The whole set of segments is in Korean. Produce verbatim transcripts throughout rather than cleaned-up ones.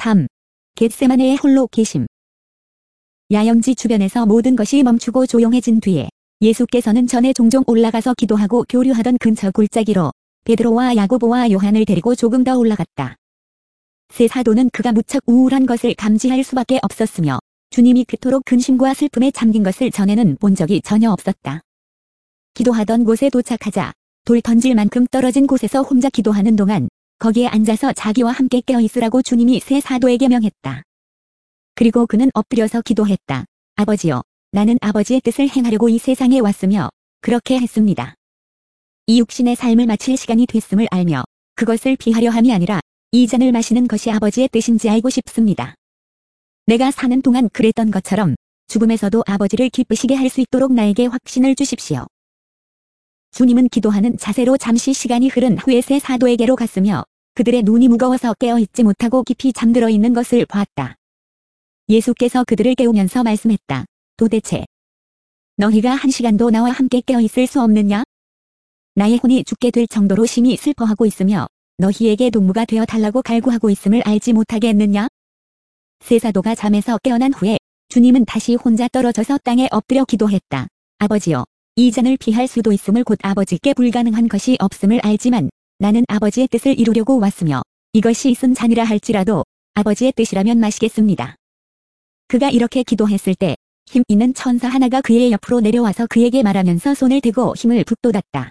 삼. 겟세마네에 홀로 계심. 야영지 주변에서 모든 것이 멈추고 조용해진 뒤에 예수께서는 전에 종종 올라가서 기도하고 교류하던 근처 골짜기로 베드로와 야고보와 요한을 데리고 조금 더 올라갔다. 세 사도는 그가 무척 우울한 것을 감지할 수밖에 없었으며 주님이 그토록 근심과 슬픔에 잠긴 것을 전에는 본 적이 전혀 없었다. 기도하던 곳에 도착하자 돌 던질 만큼 떨어진 곳에서 혼자 기도하는 동안 거기에 앉아서 자기와 함께 깨어있으라고 주님이 세 사도에게 명했다. 그리고 그는 엎드려서 기도했다. 아버지여, 나는 아버지의 뜻을 행하려고 이 세상에 왔으며 그렇게 했습니다. 이 육신의 삶을 마칠 시간이 됐음을 알며 그것을 피하려 함이 아니라 이 잔을 마시는 것이 아버지의 뜻인지 알고 싶습니다. 내가 사는 동안 그랬던 것처럼 죽음에서도 아버지를 기쁘시게 할 수 있도록 나에게 확신을 주십시오. 주님은 기도하는 자세로 잠시 시간이 흐른 후에 세 사도에게로 갔으며 그들의 눈이 무거워서 깨어있지 못하고 깊이 잠들어 있는 것을 봤다. 예수께서 그들을 깨우면서 말씀했다. 도대체 너희가 한 시간도 나와 함께 깨어있을 수 없느냐? 나의 혼이 죽게 될 정도로 심히 슬퍼하고 있으며 너희에게 동무가 되어 달라고 갈구하고 있음을 알지 못하겠느냐? 세 사도가 잠에서 깨어난 후에 주님은 다시 혼자 떨어져서 땅에 엎드려 기도했다. 아버지여, 이 잔을 피할 수도 있음을 곧 아버지께 불가능한 것이 없음을 알지만 나는 아버지의 뜻을 이루려고 왔으며 이것이 있은 잔이라 할지라도 아버지의 뜻이라면 마시겠습니다. 그가 이렇게 기도했을 때 힘 있는 천사 하나가 그의 옆으로 내려와서 그에게 말하면서 손을 대고 힘을 북돋았다.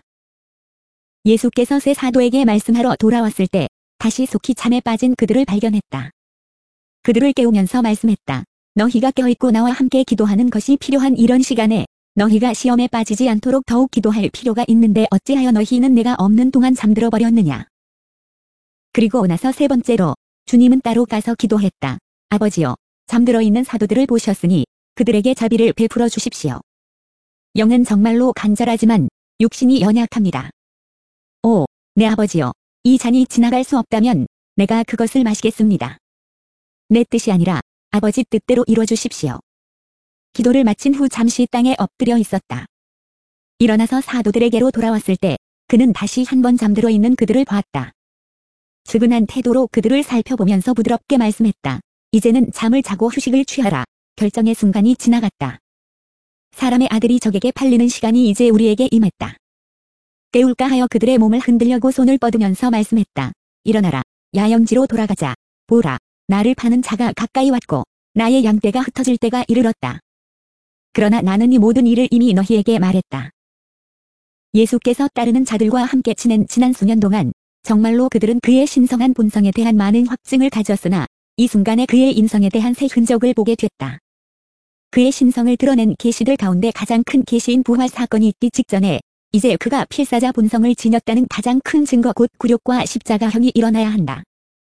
예수께서 세 사도에게 말씀하러 돌아왔을 때 다시 속히 잠에 빠진 그들을 발견했다. 그들을 깨우면서 말씀했다. 너희가 깨어있고 나와 함께 기도하는 것이 필요한 이런 시간에 너희가 시험에 빠지지 않도록 더욱 기도할 필요가 있는데 어찌하여 너희는 내가 없는 동안 잠들어 버렸느냐. 그리고 나서 세 번째로 주님은 따로 가서 기도했다. 아버지여, 잠들어 있는 사도들을 보셨으니 그들에게 자비를 베풀어 주십시오. 영은 정말로 간절하지만 육신이 연약합니다. 오, 내 아버지여, 이 잔이 지나갈 수 없다면 내가 그것을 마시겠습니다. 내 뜻이 아니라 아버지 뜻대로 이루어 주십시오. 기도를 마친 후 잠시 땅에 엎드려 있었다. 일어나서 사도들에게로 돌아왔을 때 그는 다시 한번 잠들어 있는 그들을 봤다. 측은한 태도로 그들을 살펴보면서 부드럽게 말씀했다. 이제는 잠을 자고 휴식을 취하라. 결정의 순간이 지나갔다. 사람의 아들이 적에게 팔리는 시간이 이제 우리에게 임했다. 깨울까 하여 그들의 몸을 흔들려고 손을 뻗으면서 말씀했다. 일어나라. 야영지로 돌아가자. 보라, 나를 파는 자가 가까이 왔고 나의 양떼가 흩어질 때가 이르렀다. 그러나 나는 이 모든 일을 이미 너희에게 말했다. 예수께서 따르는 자들과 함께 지낸 지난 수년 동안 정말로 그들은 그의 신성한 본성에 대한 많은 확증을 가졌으나 이 순간에 그의 인성에 대한 새 흔적을 보게 됐다. 그의 신성을 드러낸 계시들 가운데 가장 큰 계시인 부활 사건이 있기 직전에 이제 그가 필사자 본성을 지녔다는 가장 큰 증거 곧 굴욕과 십자가형이 일어나야 한다.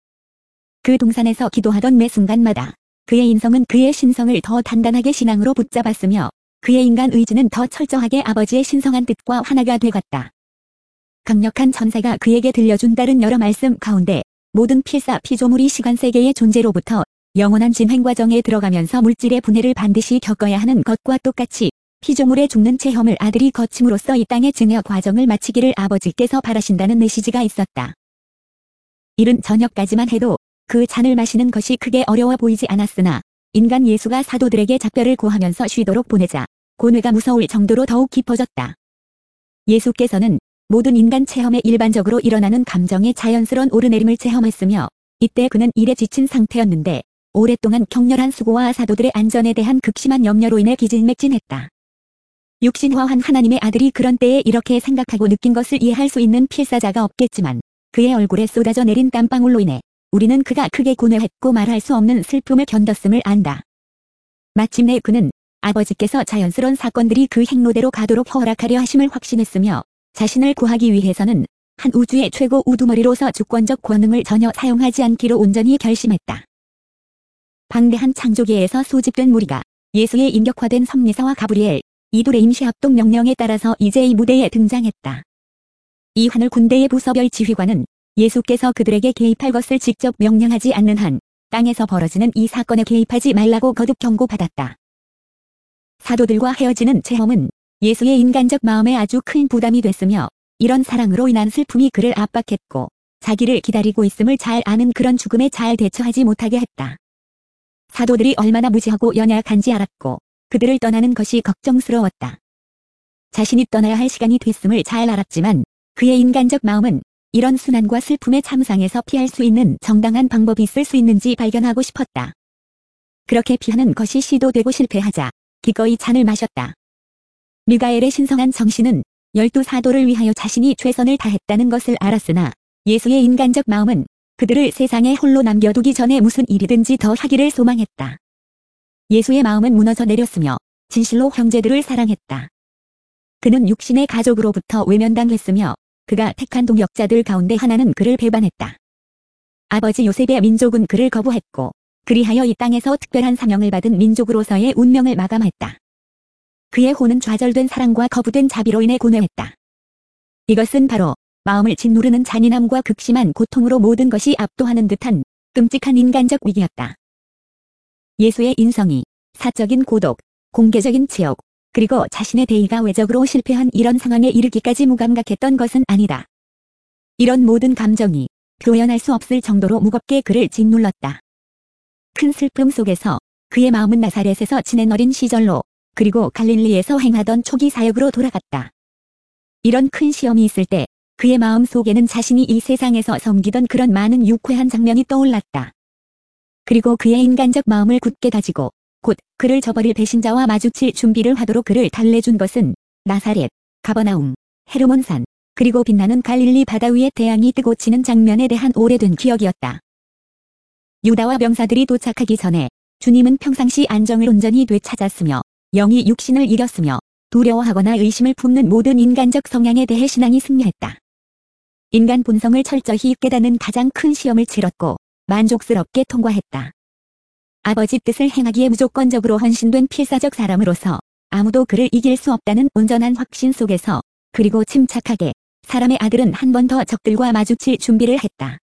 그 동산에서 기도하던 매 순간마다 그의 인성은 그의 신성을 더 단단하게 신앙으로 붙잡았으며 그의 인간 의지는 더 철저하게 아버지의 신성한 뜻과 하나가 되갔다. 강력한 천사가 그에게 들려준 다른 여러 말씀 가운데 모든 필사 피조물이 시간 세계의 존재로부터 영원한 진행 과정에 들어가면서 물질의 분해를 반드시 겪어야 하는 것과 똑같이 피조물의 죽는 체험을 아들이 거침으로써 이 땅의 증여 과정을 마치기를 아버지께서 바라신다는 메시지가 있었다. 이른 저녁까지만 해도 그 잔을 마시는 것이 크게 어려워 보이지 않았으나 인간 예수가 사도들에게 작별을 고하면서 쉬도록 보내자 고뇌가 무서울 정도로 더욱 깊어졌다. 예수께서는 모든 인간 체험에 일반적으로 일어나는 감정의 자연스러운 오르내림을 체험했으며 이때 그는 일에 지친 상태였는데 오랫동안 격렬한 수고와 사도들의 안전에 대한 극심한 염려로 인해 기진맥진했다. 육신화한 하나님의 아들이 그런 때에 이렇게 생각하고 느낀 것을 이해할 수 있는 필사자가 없겠지만 그의 얼굴에 쏟아져 내린 땀방울로 인해 우리는 그가 크게 고뇌했고 말할 수 없는 슬픔을 견뎠음을 안다. 마침내 그는 아버지께서 자연스러운 사건들이 그 행로대로 가도록 허락하려 하심을 확신했으며 자신을 구하기 위해서는 한 우주의 최고 우두머리로서 주권적 권능을 전혀 사용하지 않기로 온전히 결심했다. 방대한 창조계에서 소집된 무리가 예수의 인격화된 섭리사와 가브리엘, 이 둘의 임시합동 명령에 따라서 이제 이 무대에 등장했다. 이 하늘 군대의 부서별 지휘관은 예수께서 그들에게 개입할 것을 직접 명령하지 않는 한 땅에서 벌어지는 이 사건에 개입하지 말라고 거듭 경고받았다. 사도들과 헤어지는 체험은 예수의 인간적 마음에 아주 큰 부담이 됐으며 이런 사랑으로 인한 슬픔이 그를 압박했고 자기를 기다리고 있음을 잘 아는 그런 죽음에 잘 대처하지 못하게 했다. 사도들이 얼마나 무지하고 연약한지 알았고 그들을 떠나는 것이 걱정스러웠다. 자신이 떠나야 할 시간이 됐음을 잘 알았지만 그의 인간적 마음은 이런 순환과 슬픔의 참상에서 피할 수 있는 정당한 방법이 있을 수 있는지 발견하고 싶었다. 그렇게 피하는 것이 시도되고 실패하자 기꺼이 잔을 마셨다. 미가엘의 신성한 정신은 열두 사도를 위하여 자신이 최선을 다했다는 것을 알았으나 예수의 인간적 마음은 그들을 세상에 홀로 남겨두기 전에 무슨 일이든지 더 하기를 소망했다. 예수의 마음은 무너져 내렸으며 진실로 형제들을 사랑했다. 그는 육신의 가족으로부터 외면당했으며 그가 택한 동역자들 가운데 하나는 그를 배반했다. 아버지 요셉의 민족은 그를 거부했고 그리하여 이 땅에서 특별한 사명을 받은 민족으로서의 운명을 마감했다. 그의 혼은 좌절된 사랑과 거부된 자비로 인해 고뇌했다. 이것은 바로 마음을 짓누르는 잔인함과 극심한 고통으로 모든 것이 압도하는 듯한 끔찍한 인간적 위기였다. 예수의 인성이 사적인 고독, 공개적인 치욕, 그리고 자신의 대의가 외적으로 실패한 이런 상황에 이르기까지 무감각했던 것은 아니다. 이런 모든 감정이 표현할 수 없을 정도로 무겁게 그를 짓눌렀다. 큰 슬픔 속에서 그의 마음은 나사렛에서 지낸 어린 시절로 그리고 갈릴리에서 행하던 초기 사역으로 돌아갔다. 이런 큰 시험이 있을 때 그의 마음 속에는 자신이 이 세상에서 섬기던 그런 많은 유쾌한 장면이 떠올랐다. 그리고 그의 인간적 마음을 굳게 다지고 곧 그를 저버릴 배신자와 마주칠 준비를 하도록 그를 달래준 것은 나사렛, 가버나움, 헤르몬산, 그리고 빛나는 갈릴리 바다 위에 태양이 뜨고 지는 장면에 대한 오래된 기억이었다. 유다와 병사들이 도착하기 전에 주님은 평상시 안정을 온전히 되찾았으며 영이 육신을 이겼으며 두려워하거나 의심을 품는 모든 인간적 성향에 대해 신앙이 승리했다. 인간 본성을 철저히 깨닫는 가장 큰 시험을 치렀고 만족스럽게 통과했다. 아버지 뜻을 행하기에 무조건적으로 헌신된 필사적 사람으로서 아무도 그를 이길 수 없다는 온전한 확신 속에서 그리고 침착하게 사람의 아들은 한 번 더 적들과 마주칠 준비를 했다.